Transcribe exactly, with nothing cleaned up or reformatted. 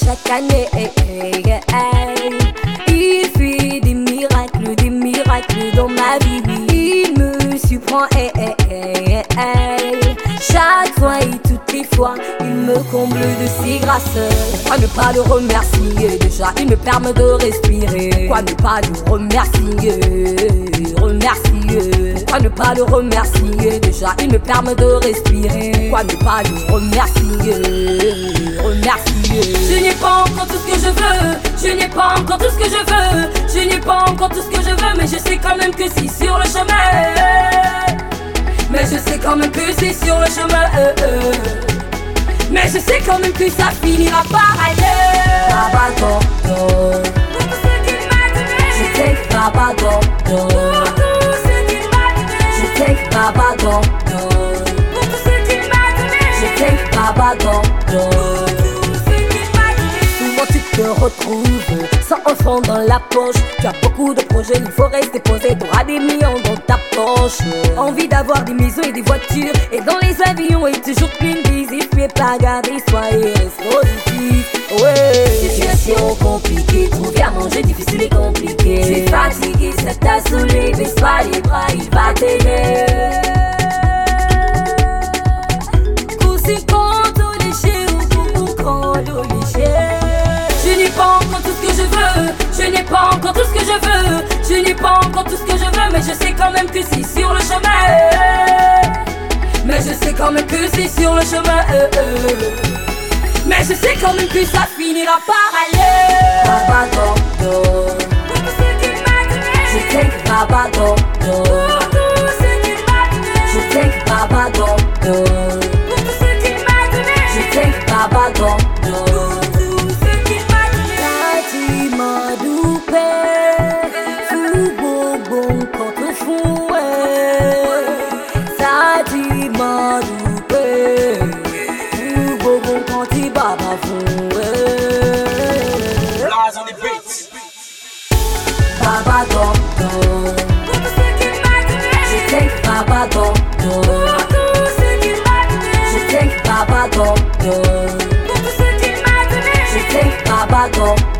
chaque année. Il fait des miracles, des miracles dans ma vie. Il me surprend, chaque fois et toutes les fois, il me comble de ses grâces. Quoi ne pas le remercier, déjà il me permet de respirer. Quoi ne pas le remercier, remercier. Quoi ne pas le remercier, déjà il me permet de respirer. Quoi ne pas le remercier, remercier. Je n'ai pas encore tout ce que je veux, je n'ai pas encore tout ce que je veux, je n'ai pas encore tout ce que je veux, mais je sais quand même que si sur le chemin. Mais je sais quand même que c'est sur le chemin. euh, euh. Mais je sais quand même que ça finira par aller. Baba Doctor, pour tout ce qu'il m'a donné. Je sais que Baba Doctor, pour tout ce qu'il m'a donné. Je sais que Baba Doctor, pour tout ce qu'il m'a donné. Je sais que Baba Doctor, pour tout ce qu'il m'a donné. Souvent tu te retrouves sans un franc dans la poche. Tu as beaucoup de projets, il faut rester posé. T'auras des millions dans ta poche. Envie d'avoir des maisons et des voitures, et dans les avions et toujours plein d'easy. Fais pas garder, soyez reste positif. Ouais. Situation compliquée, trouver à manger difficile et compliqué. Tu es fatigué, ça t'a saoulé, baisse pas les bras, il va t'aider. Je n'ai pas encore tout ce que je veux, je n'ai pas encore tout ce que je veux, je n'ai pas encore tout ce que je veux, mais je sais quand même que c'est sur le chemin. Mais je sais quand même que c'est sur le chemin. euh, euh. Mais je sais quand même que ça finira par aller. Baba Doctor, pour tout ce qu'il m'a donné. Je sais que Baba Doctor, pour tout ce qu'il m'a donné. Je sais que Baba Doctor, pour tout ce qu'il m'a donné. Je sais que Baba Doctor. Baba Doctor, pour tout ce qu'il m'a donné. Je sais que Baba Doctor, pour tout ce qu'il m'a donné. Je sais que Baba Doctor, pour tout ce qu'il m'a donné. Je sais que Baba Doctor.